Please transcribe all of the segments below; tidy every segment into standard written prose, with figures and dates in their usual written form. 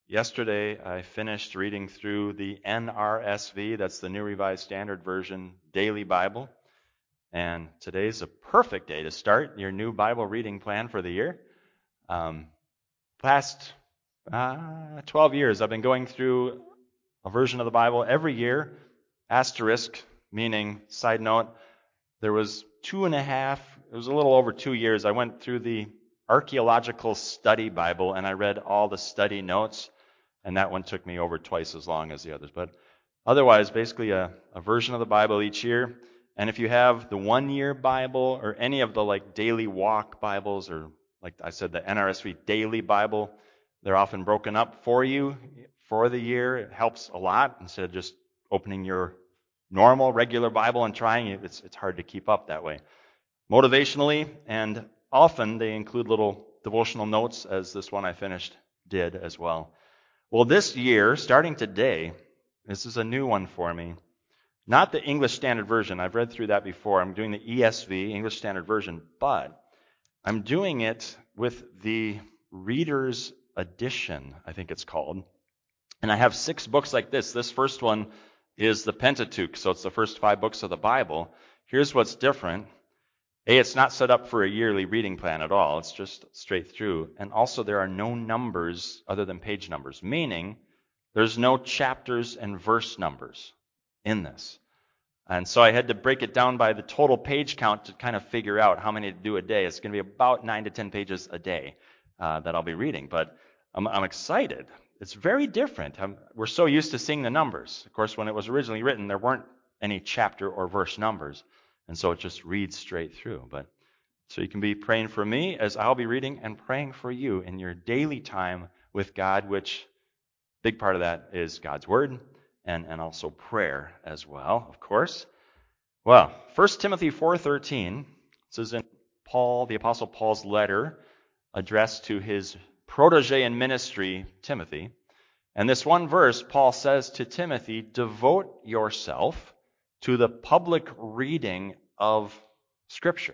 Yesterday, I finished reading through the NRSV, that's the New Revised Standard Version Daily Bible. And today's a perfect day to start your new Bible reading plan for the year. Past 12 years, I've been going through a version of the Bible every year. Asterisk, meaning, side note, there was it was a little over 2 years, I went through the Archaeological Study Bible, and I read all the study notes. And that one took me over twice as long as the others. But otherwise, basically a version of the Bible each year. And if you have the 1-year Bible or any of the daily walk Bibles, or like I said, the NRSV Daily Bible, they're often broken up for you for the year. It helps a lot instead of just opening your normal, regular Bible and trying it. It's hard to keep up that way. Motivationally, and often they include little devotional notes, as this one I finished did as well. Well, this year, starting today, this is a new one for me. Not the English Standard Version. I've read through that before. I'm doing the ESV, English Standard Version, but I'm doing it with the Reader's Edition, I think it's called. And I have 6 books like this. This first one is the Pentateuch, so it's the first 5 books of the Bible. Here's what's different. It's not set up for a yearly reading plan at all. It's just straight through. And also there are no numbers other than page numbers, meaning there's no chapters and verse numbers in this. And so I had to break it down by the total page count to kind of figure out how many to do a day. It's going to be about 9 to 10 pages a day that I'll be reading. But I'm excited. It's very different. We're so used to seeing the numbers. Of course, when it was originally written, there weren't any chapter or verse numbers. And so it just reads straight through. But so you can be praying for me as I'll be reading and praying for you in your daily time with God, which big part of that is God's Word and also prayer as well, of course. Well, 1 Timothy 4:13, this is in Paul, the Apostle Paul's letter addressed to his protege in ministry, Timothy. And this one verse, Paul says to Timothy, devote yourself to the public reading of Scripture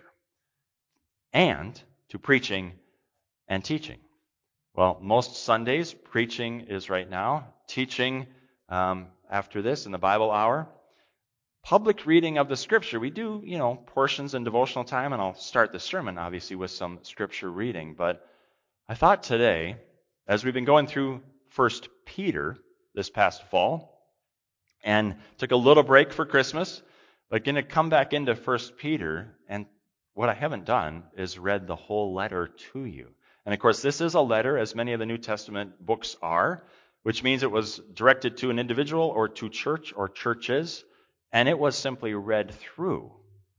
and to preaching and teaching. Well, most Sundays, preaching is right now. Teaching after this in the Bible hour. Public reading of the Scripture. We do, portions in devotional time, and I'll start the sermon, obviously, with some Scripture reading. But I thought today, as we've been going through 1 Peter this past fall, and took a little break for Christmas, but going to come back into 1 Peter, and what I haven't done is read the whole letter to you. And of course, this is a letter, as many of the New Testament books are, which means it was directed to an individual or to church or churches, and it was simply read through,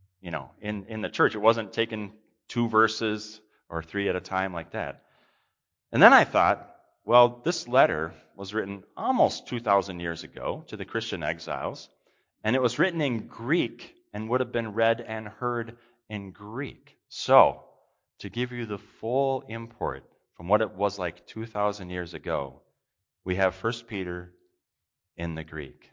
in the church. It wasn't taken 2 verses or 3 at a time like that. And then I thought, well, this letter was written almost 2,000 years ago to the Christian exiles, and it was written in Greek and would have been read and heard in Greek. So, to give you the full import from what it was like 2,000 years ago, we have 1 Peter in the Greek.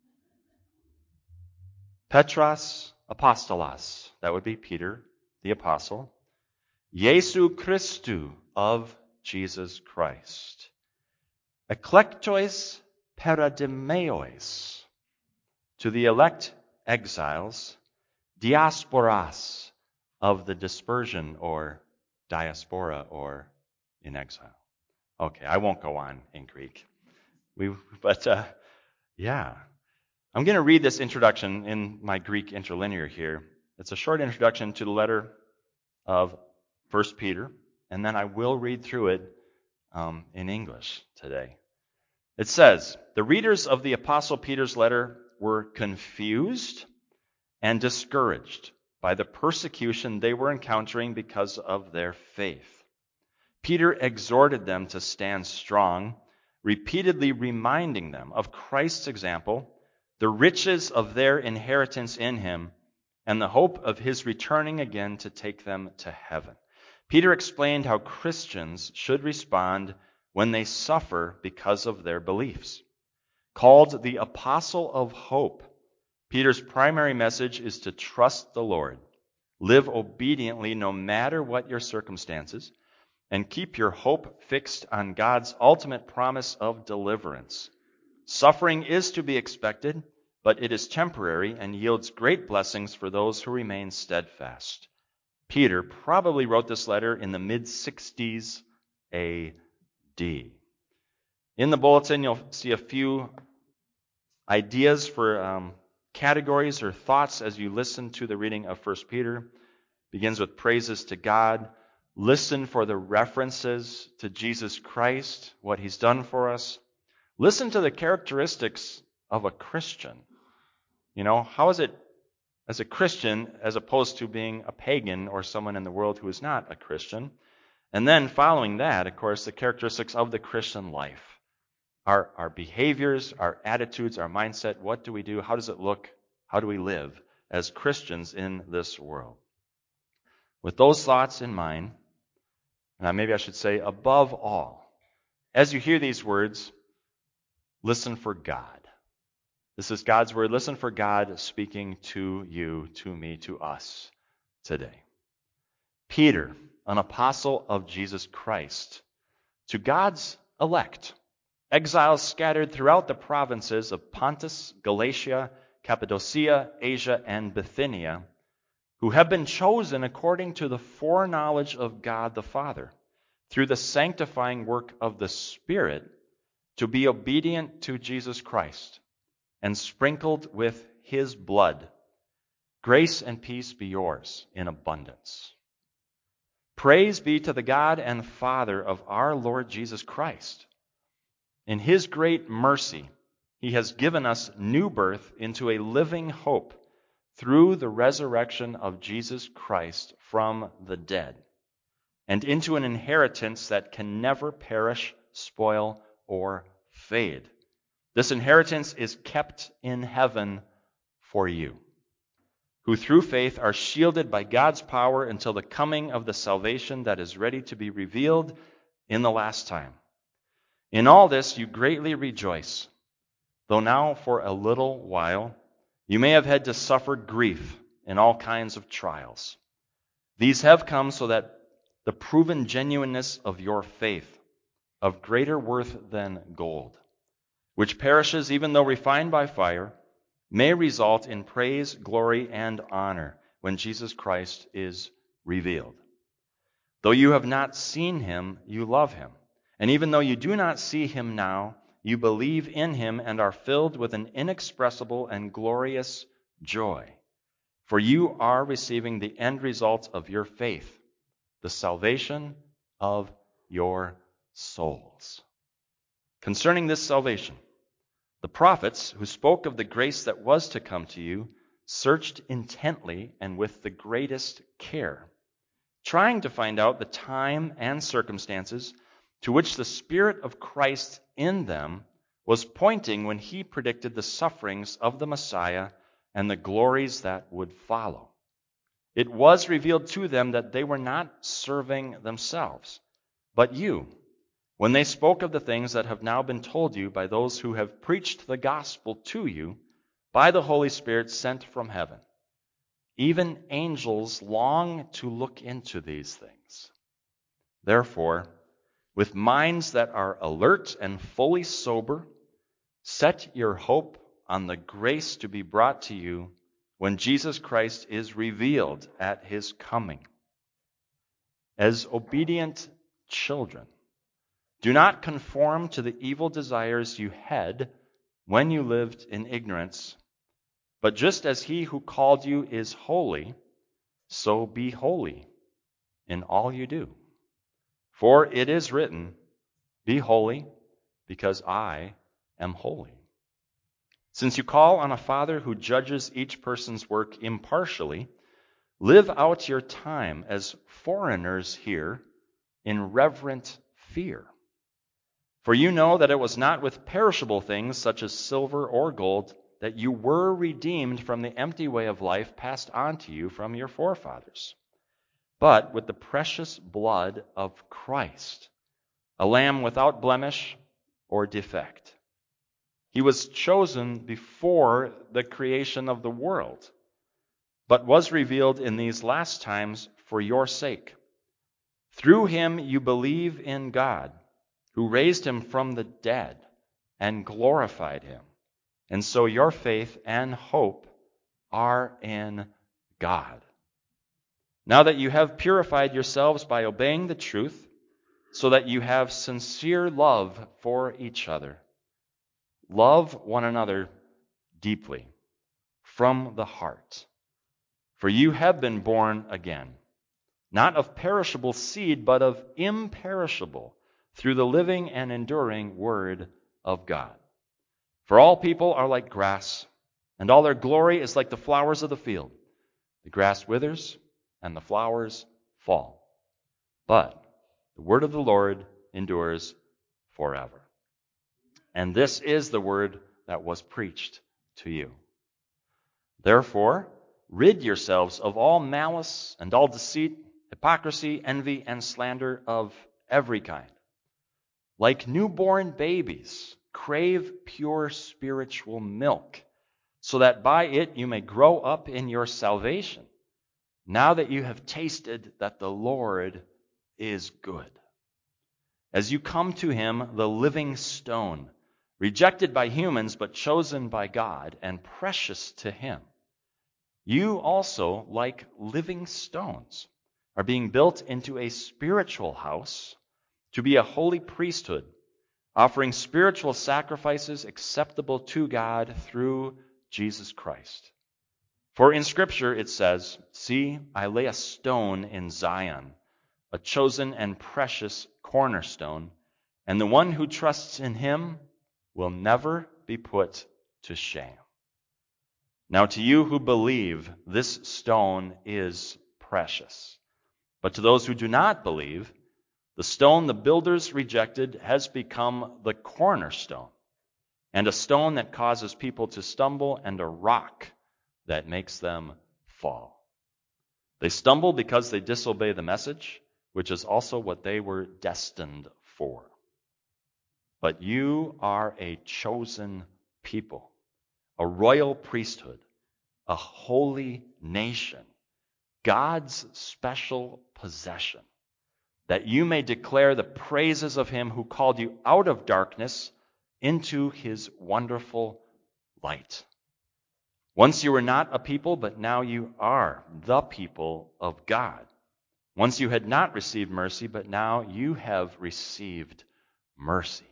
Petros Apostolos, that would be Peter, the apostle. Jesu Christou, of Jesus Christ. Eklektois Peridemeos, to the elect exiles. Diasporas, of the dispersion or diaspora or in exile. Okay, I won't go on in Greek. I'm going to read this introduction in my Greek interlinear here. It's a short introduction to the letter of 1 Peter, and then I will read through it in English today. It says, the readers of the Apostle Peter's letter were confused and discouraged by the persecution they were encountering because of their faith. Peter exhorted them to stand strong, repeatedly reminding them of Christ's example, the riches of their inheritance in him, and the hope of his returning again to take them to heaven. Peter explained how Christians should respond when they suffer because of their beliefs. Called the Apostle of Hope, Peter's primary message is to trust the Lord, live obediently no matter what your circumstances, and keep your hope fixed on God's ultimate promise of deliverance. Suffering is to be expected, but it is temporary and yields great blessings for those who remain steadfast. Peter probably wrote this letter in the mid-60s A.D. In the bulletin, you'll see a few ideas for categories or thoughts as you listen to the reading of 1 Peter. Begins with praises to God. Listen for the references to Jesus Christ, what he's done for us. Listen to the characteristics of a Christian. How is it as a Christian as opposed to being a pagan or someone in the world who is not a Christian? And then following that, of course, the characteristics of the Christian life. Our behaviors, our attitudes, our mindset, what do we do? How does it look? How do we live as Christians in this world? With those thoughts in mind, and maybe I should say above all, as you hear these words, listen for God. This is God's word. Listen for God speaking to you, to me, to us today. Peter, an apostle of Jesus Christ, to God's elect, exiles scattered throughout the provinces of Pontus, Galatia, Cappadocia, Asia, and Bithynia, who have been chosen according to the foreknowledge of God the Father, through the sanctifying work of the Spirit, to be obedient to Jesus Christ, and sprinkled with his blood. Grace and peace be yours in abundance. Praise be to the God and Father of our Lord Jesus Christ. In his great mercy, he has given us new birth into a living hope through the resurrection of Jesus Christ from the dead, and into an inheritance that can never perish, spoil, or fade. This inheritance is kept in heaven for you, who through faith are shielded by God's power until the coming of the salvation that is ready to be revealed in the last time. In all this you greatly rejoice, though now for a little while you may have had to suffer grief in all kinds of trials. These have come so that the proven genuineness of your faith, of greater worth than gold, which perishes even though refined by fire, may result in praise, glory, and honor when Jesus Christ is revealed. Though you have not seen him, you love him. And even though you do not see him now, you believe in him and are filled with an inexpressible and glorious joy. For you are receiving the end result of your faith, the salvation of your souls. Concerning this salvation, the prophets who spoke of the grace that was to come to you searched intently and with the greatest care, trying to find out the time and circumstances to which the Spirit of Christ in them was pointing when he predicted the sufferings of the Messiah and the glories that would follow. It was revealed to them that they were not serving themselves, but you, when they spoke of the things that have now been told you by those who have preached the gospel to you by the Holy Spirit sent from heaven. Even angels long to look into these things. Therefore, with minds that are alert and fully sober, set your hope on the grace to be brought to you when Jesus Christ is revealed at his coming. As obedient children, do not conform to the evil desires you had when you lived in ignorance, but just as he who called you is holy, so be holy in all you do. For it is written, "Be holy, because I am holy." Since you call on a Father who judges each person's work impartially, live out your time as foreigners here in reverent fear. For you know that it was not with perishable things such as silver or gold that you were redeemed from the empty way of life passed on to you from your forefathers, but with the precious blood of Christ, a lamb without blemish or defect. He was chosen before the creation of the world, but was revealed in these last times for your sake. Through him you believe in God, who raised him from the dead and glorified him. And so your faith and hope are in God. Now that you have purified yourselves by obeying the truth, so that you have sincere love for each other, love one another deeply, from the heart. For you have been born again, not of perishable seed, but of imperishable, through the living and enduring Word of God. For all people are like grass, and all their glory is like the flowers of the field. The grass withers, and the flowers fall. But the word of the Lord endures forever. And this is the word that was preached to you. Therefore, rid yourselves of all malice and all deceit, hypocrisy, envy, and slander of every kind. Like newborn babies, crave pure spiritual milk, so that by it you may grow up in your salvation, now that you have tasted that the Lord is good. As you come to him, the living stone, rejected by humans but chosen by God and precious to him, you also, like living stones, are being built into a spiritual house to be a holy priesthood, offering spiritual sacrifices acceptable to God through Jesus Christ. For in Scripture it says, "See, I lay a stone in Zion, a chosen and precious cornerstone, and the one who trusts in him will never be put to shame." Now to you who believe, this stone is precious. But to those who do not believe, the stone the builders rejected has become the cornerstone, and a stone that causes people to stumble, and a rock that makes them fall. They stumble because they disobey the message, which is also what they were destined for. But you are a chosen people, a royal priesthood, a holy nation, God's special possession, that you may declare the praises of him who called you out of darkness into his wonderful light. Once you were not a people, but now you are the people of God. Once you had not received mercy, but now you have received mercy.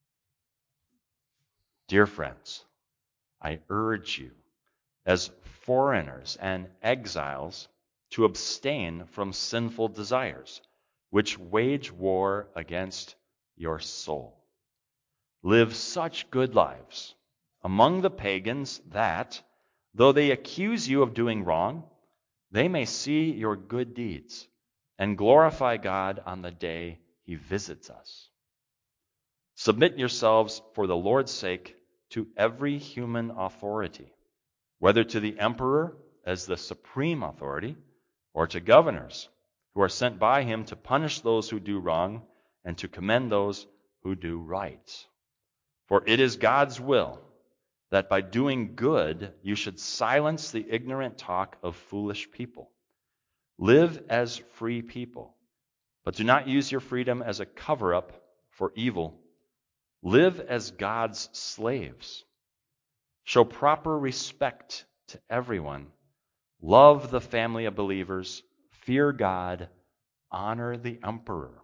Dear friends, I urge you, as foreigners and exiles, to abstain from sinful desires, which wage war against your soul. Live such good lives among the pagans that, though they accuse you of doing wrong, they may see your good deeds and glorify God on the day he visits us. Submit yourselves for the Lord's sake to every human authority, whether to the emperor as the supreme authority, or to governors who are sent by him to punish those who do wrong and to commend those who do right. For it is God's will that by doing good you should silence the ignorant talk of foolish people. Live as free people, but do not use your freedom as a cover-up for evil. Live as God's slaves. Show proper respect to everyone. Love the family of believers. Fear God. Honor the emperor.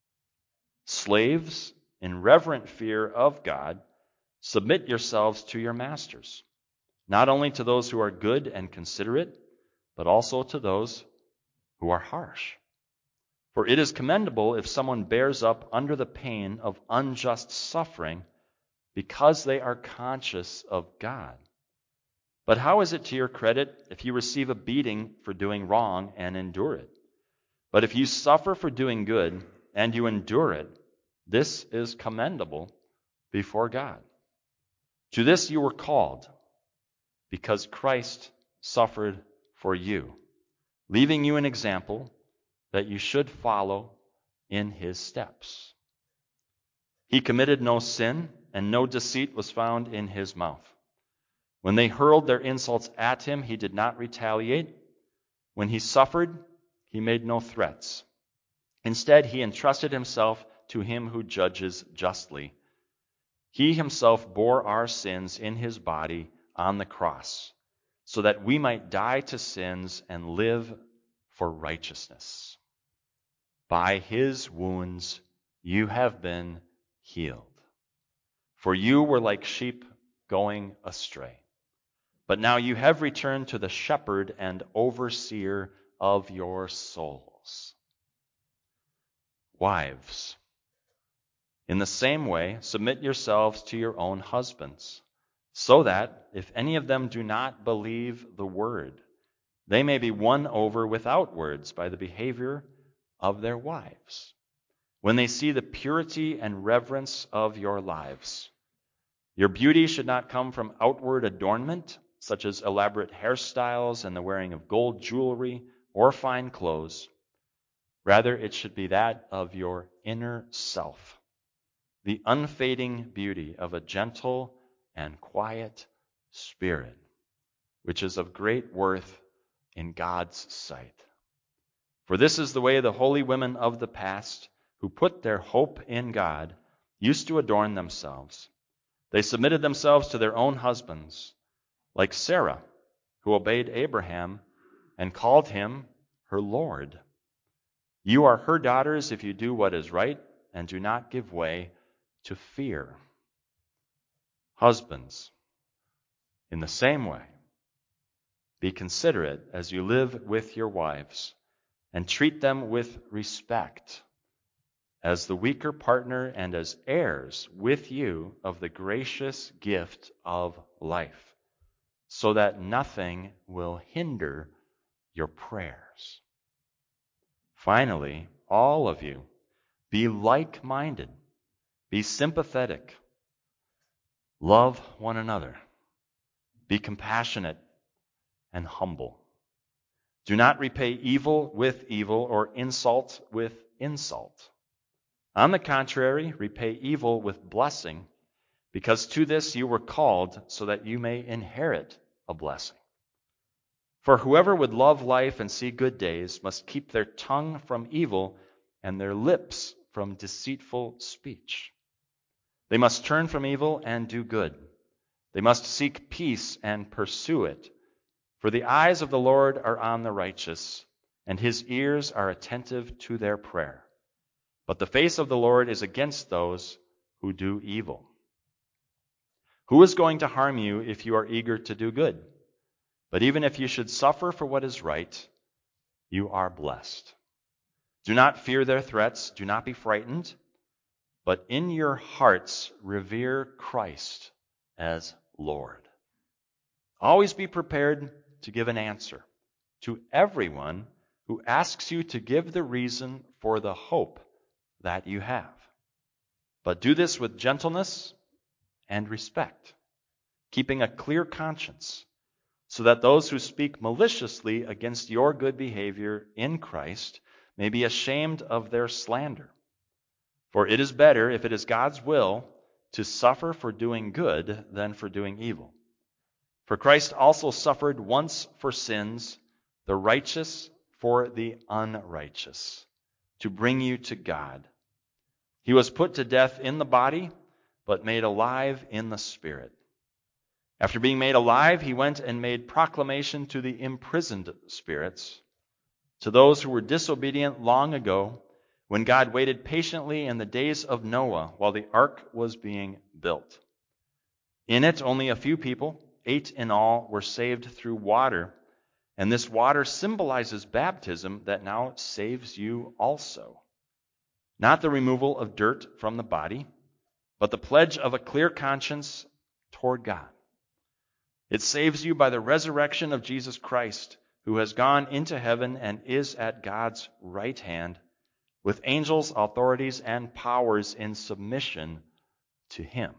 Slaves, in reverent fear of God, submit yourselves to your masters, not only to those who are good and considerate, but also to those who are harsh. For it is commendable if someone bears up under the pain of unjust suffering because they are conscious of God. But how is it to your credit if you receive a beating for doing wrong and endure it? But if you suffer for doing good and you endure it, this is commendable before God. To this you were called, because Christ suffered for you, leaving you an example that you should follow in his steps. He committed no sin, and no deceit was found in his mouth. When they hurled their insults at him, he did not retaliate. When he suffered, he made no threats. Instead, he entrusted himself to him who judges justly. He himself bore our sins in his body on the cross, so that we might die to sins and live for righteousness. By his wounds you have been healed. For you were like sheep going astray, but now you have returned to the shepherd and overseer of your souls. Wives, in the same way, submit yourselves to your own husbands, so that, if any of them do not believe the word, they may be won over without words by the behavior of their wives, when they see the purity and reverence of your lives. Your beauty should not come from outward adornment, such as elaborate hairstyles and the wearing of gold jewelry or fine clothes. Rather, it should be that of your inner self, the unfading beauty of a gentle and quiet spirit, which is of great worth in God's sight. For this is the way the holy women of the past, who put their hope in God, used to adorn themselves. They submitted themselves to their own husbands, like Sarah, who obeyed Abraham and called him her Lord. You are her daughters if you do what is right and do not give way to fear. Husbands, in the same way, be considerate as you live with your wives, and treat them with respect, as the weaker partner and as heirs with you of the gracious gift of life, so that nothing will hinder your prayers. Finally, all of you, be like-minded, be sympathetic, love one another, be compassionate and humble. Do not repay evil with evil or insult with insult. On the contrary, repay evil with blessing, because to this you were called, so that you may inherit a blessing. For whoever would love life and see good days must keep their tongue from evil and their lips from deceitful speech. They must turn from evil and do good. They must seek peace and pursue it. For the eyes of the Lord are on the righteous, and his ears are attentive to their prayer. But the face of the Lord is against those who do evil. Who is going to harm you if you are eager to do good? But even if you should suffer for what is right, you are blessed. Do not fear their threats, do not be frightened, but in your hearts revere Christ as Lord. Always be prepared to give an answer to everyone who asks you to give the reason for the hope that you have. But do this with gentleness and respect, keeping a clear conscience, so that those who speak maliciously against your good behavior in Christ may be ashamed of their slander. For it is better, if it is God's will, to suffer for doing good than for doing evil. For Christ also suffered once for sins, the righteous for the unrighteous, to bring you to God. He was put to death in the body, but made alive in the spirit. After being made alive, he went and made proclamation to the imprisoned spirits, to those who were disobedient long ago, when God waited patiently in the days of Noah while the ark was being built. In it, only a few people, 8 in all, were saved through water, and this water symbolizes baptism that now saves you also. Not the removal of dirt from the body, but the pledge of a clear conscience toward God. It saves you by the resurrection of Jesus Christ, who has gone into heaven and is at God's right hand, with angels, authorities, and powers in submission to him.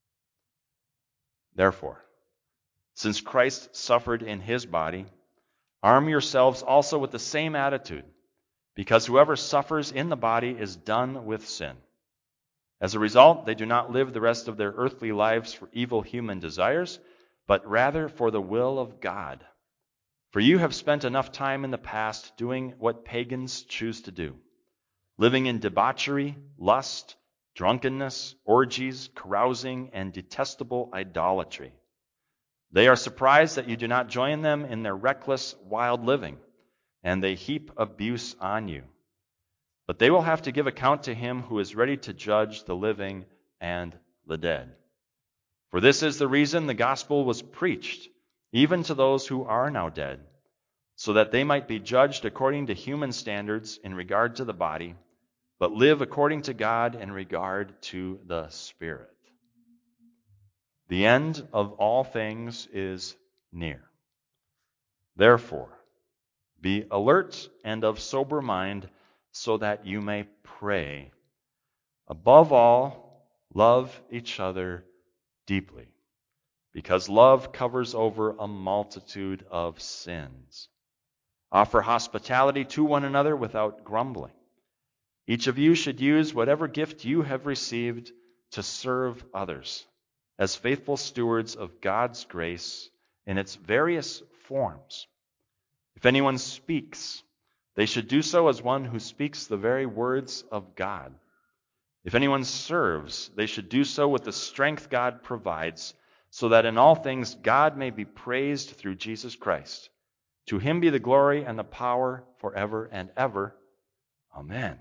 Therefore, since Christ suffered in his body, arm yourselves also with the same attitude, because whoever suffers in the body is done with sin. As a result, they do not live the rest of their earthly lives for evil human desires, but rather for the will of God. For you have spent enough time in the past doing what pagans choose to do, living in debauchery, lust, drunkenness, orgies, carousing, and detestable idolatry. They are surprised that you do not join them in their reckless, wild living, and they heap abuse on you. But they will have to give account to him who is ready to judge the living and the dead. For this is the reason the gospel was preached, even to those who are now dead, so that they might be judged according to human standards in regard to the body, but live according to God in regard to the Spirit. The end of all things is near. Therefore, be alert and of sober mind, so that you may pray. Above all, love each other deeply, because love covers over a multitude of sins. Offer hospitality to one another without grumbling. Each of you should use whatever gift you have received to serve others, as faithful stewards of God's grace in its various forms. If anyone speaks, they should do so as one who speaks the very words of God. If anyone serves, they should do so with the strength God provides, so that in all things God may be praised through Jesus Christ. To him be the glory and the power forever and ever. Amen.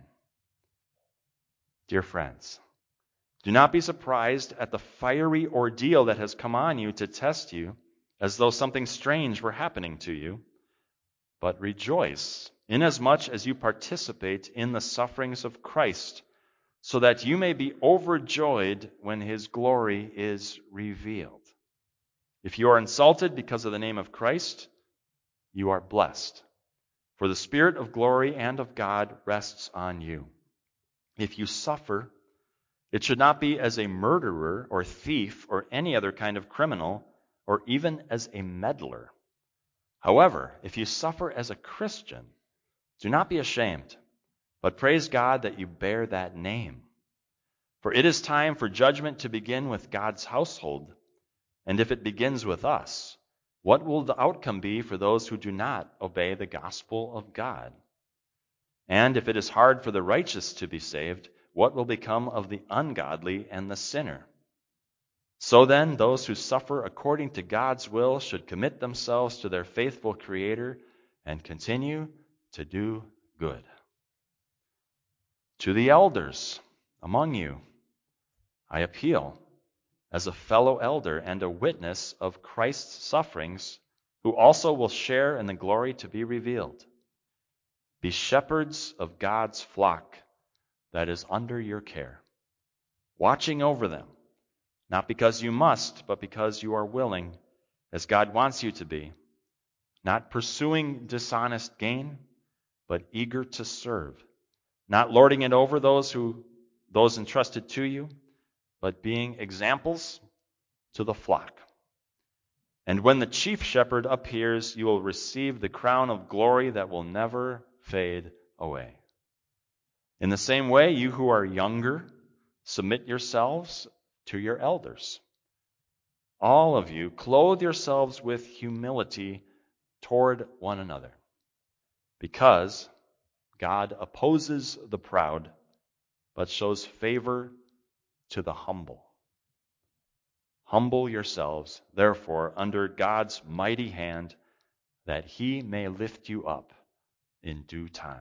Dear friends, do not be surprised at the fiery ordeal that has come on you to test you, as though something strange were happening to you. But rejoice, inasmuch as you participate in the sufferings of Christ, so that you may be overjoyed when his glory is revealed. If you are insulted because of the name of Christ, you are blessed, for the Spirit of glory and of God rests on you. If you suffer, it should not be as a murderer or thief or any other kind of criminal, or even as a meddler. However, if you suffer as a Christian, do not be ashamed, but praise God that you bear that name. For it is time for judgment to begin with God's household, and if it begins with us, what will the outcome be for those who do not obey the gospel of God? And if it is hard for the righteous to be saved, what will become of the ungodly and the sinner? So then, those who suffer according to God's will should commit themselves to their faithful Creator and continue to do good. To the elders among you, I appeal, as a fellow elder and a witness of Christ's sufferings, who also will share in the glory to be revealed. Be shepherds of God's flock that is under your care, watching over them, not because you must, but because you are willing, as God wants you to be, not pursuing dishonest gain, but eager to serve, not lording it over those entrusted to you, but being examples to the flock. And when the chief shepherd appears, you will receive the crown of glory that will never fade away. In the same way, you who are younger, submit yourselves to your elders. All of you, clothe yourselves with humility toward one another, because God opposes the proud, but shows favor to the humble. Humble yourselves, therefore, under God's mighty hand, that he may lift you up in due time.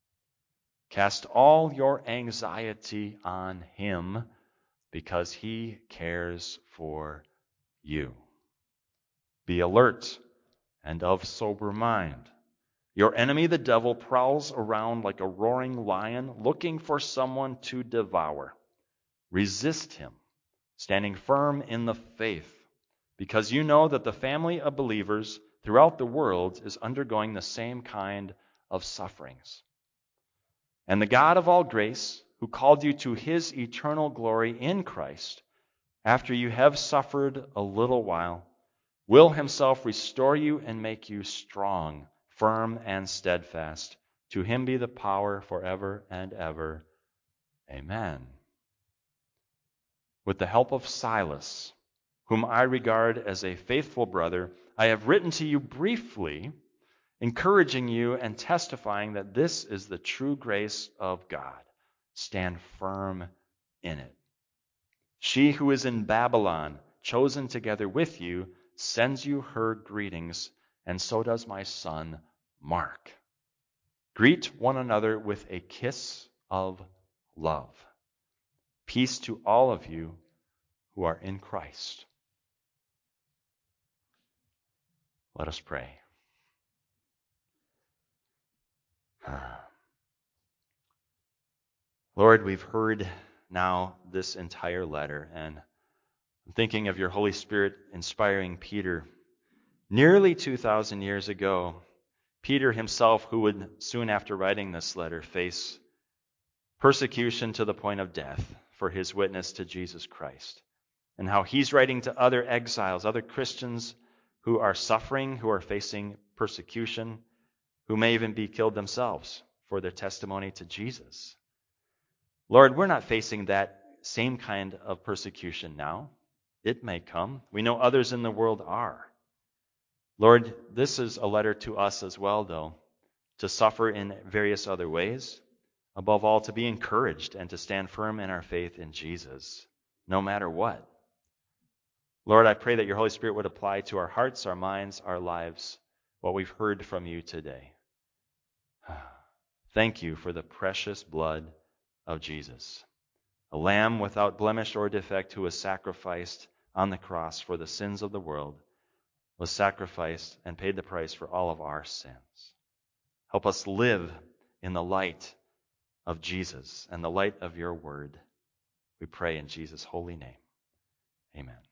Cast all your anxiety on him, because he cares for you. Be alert and of sober mind. Your enemy, the devil, prowls around like a roaring lion, looking for someone to devour. Resist him, standing firm in the faith, because you know that the family of believers throughout the world is undergoing the same kind of sufferings. And the God of all grace, who called you to his eternal glory in Christ, after you have suffered a little while, will himself restore you and make you strong, firm, and steadfast. To him be the power forever and ever. Amen. With the help of Silas, whom I regard as a faithful brother, I have written to you briefly encouraging you and testifying that this is the true grace of God. Stand firm in it. She who is in Babylon, chosen together with you, sends you her greetings, and so does my son Mark. Greet one another with a kiss of love. Peace to all of you who are in Christ. Let us pray. Lord, we've heard now this entire letter, and I'm thinking of your Holy Spirit inspiring Peter. Nearly 2,000 years ago, Peter himself, who would soon after writing this letter face persecution to the point of death for his witness to Jesus Christ, and how he's writing to other exiles, other Christians who are suffering, who are facing persecution, who may even be killed themselves for their testimony to Jesus. Lord, we're not facing that same kind of persecution now. It may come. We know others in the world are. Lord, this is a letter to us as well, though, to suffer in various other ways. Above all, to be encouraged and to stand firm in our faith in Jesus, no matter what. Lord, I pray that your Holy Spirit would apply to our hearts, our minds, our lives, what we've heard from you today. Thank you for the precious blood of Jesus, a lamb without blemish or defect who was sacrificed on the cross for the sins of the world, was sacrificed and paid the price for all of our sins. Help us live in the light of Jesus and the light of your word. We pray in Jesus' holy name. Amen.